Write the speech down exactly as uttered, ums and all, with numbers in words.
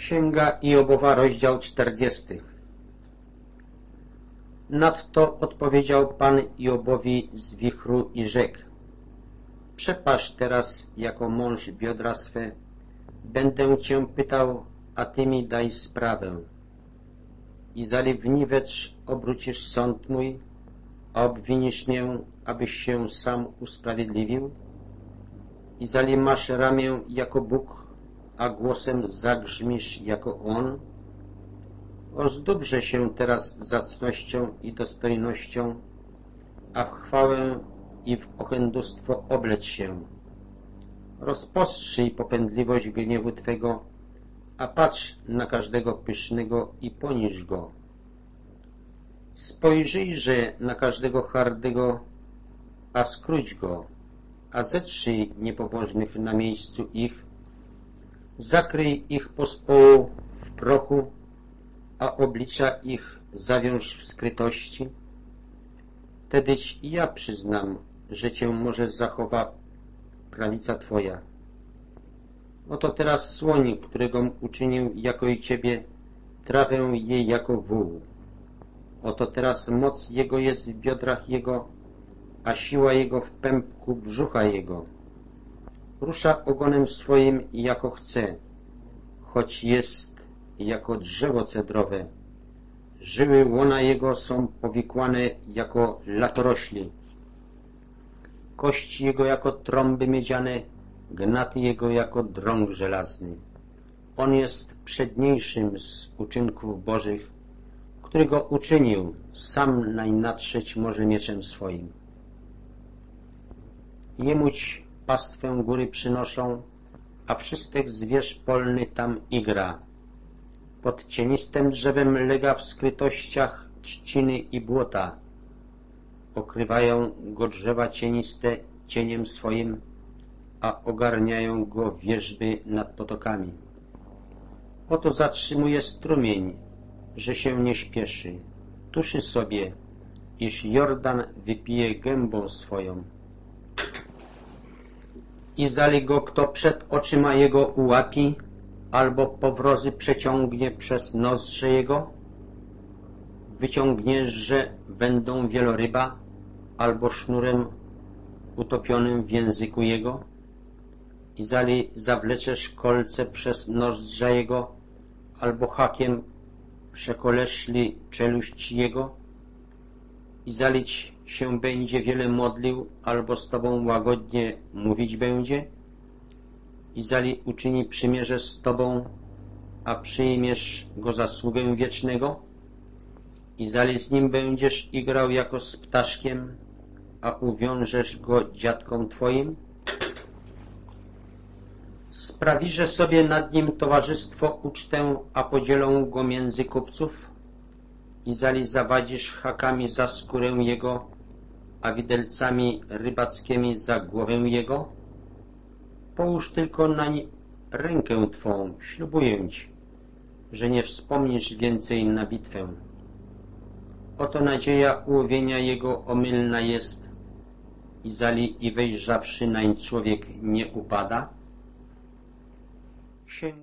Księga Iobowa, rozdział czterdziesty. Nadto odpowiedział Pan Iobowi z wichru i rzekł: Przepasz teraz jako mąż biodra swe, będę Cię pytał, a Ty mi daj sprawę. I zali w niwecz obrócisz sąd mój, a obwinisz mię, abyś się sam usprawiedliwił? I zali masz ramię jako Bóg, a głosem zagrzmisz jako On? Ozdóbże się teraz zacnością i dostojnością, a w chwałę i w ochendustwo obleć się. Rozpostrzyj popędliwość gniewu Twego, a patrz na każdego pysznego i poniż go. Spojrzyjże na każdego hardego, a skróć go, a zetrzyj niepobożnych na miejscu ich, zakryj ich pospołu w prochu, a oblicza ich zawiąż w skrytości. Wtedyś i ja przyznam, że Cię może zachowa prawica Twoja. Oto teraz słoń, którego uczynił jako i Ciebie, trawę jej jako wół. Oto teraz moc Jego jest w biodrach Jego, a siła Jego w pępku brzucha Jego. Rusza ogonem swoim jako chce, choć jest jako drzewo cedrowe. Żyły łona Jego są powikłane jako latorośli. Kości Jego jako trąby miedziane, gnaty Jego jako drąg żelazny. On jest przedniejszym z uczynków Bożych, który Go uczynił, sam najnatrzeć może mieczem swoim. Jemuć pastwę góry przynoszą, a wszystek zwierz polny tam igra. Pod cienistym drzewem lega w skrytościach trzciny i błota. Okrywają go drzewa cieniste cieniem swoim, a ogarniają go wierzby nad potokami. Oto zatrzymuje strumień, że się nie śpieszy. Tuszy sobie, iż Jordan wypije gębą swoją. I zali go kto przed oczyma jego ułapi, albo powrozy przeciągnie przez nozdrze jego? Wyciągniesz, że będą wieloryba, albo sznurem utopionym w języku jego? I zali zawleczesz kolce przez nozdrza jego, albo hakiem przekoleszli czeluść jego? I zalić się będzie wiele modlił, albo z Tobą łagodnie mówić będzie? I zali uczyni przymierze z Tobą, a przyjmiesz go za sługę wiecznego? I zali z nim będziesz igrał jako z ptaszkiem, a uwiążesz go dziadkom Twoim? Sprawiże sobie nad nim towarzystwo ucztę, a podzielą go między kupców? I zali zawadzisz hakami za skórę jego, a widelcami rybackimi za głowę jego? Połóż tylko nań rękę Twą, ślubuję Ci, że nie wspomnisz więcej na bitwę. Oto nadzieja ułowienia jego omylna jest, i zali i wejrzawszy nań człowiek nie upada.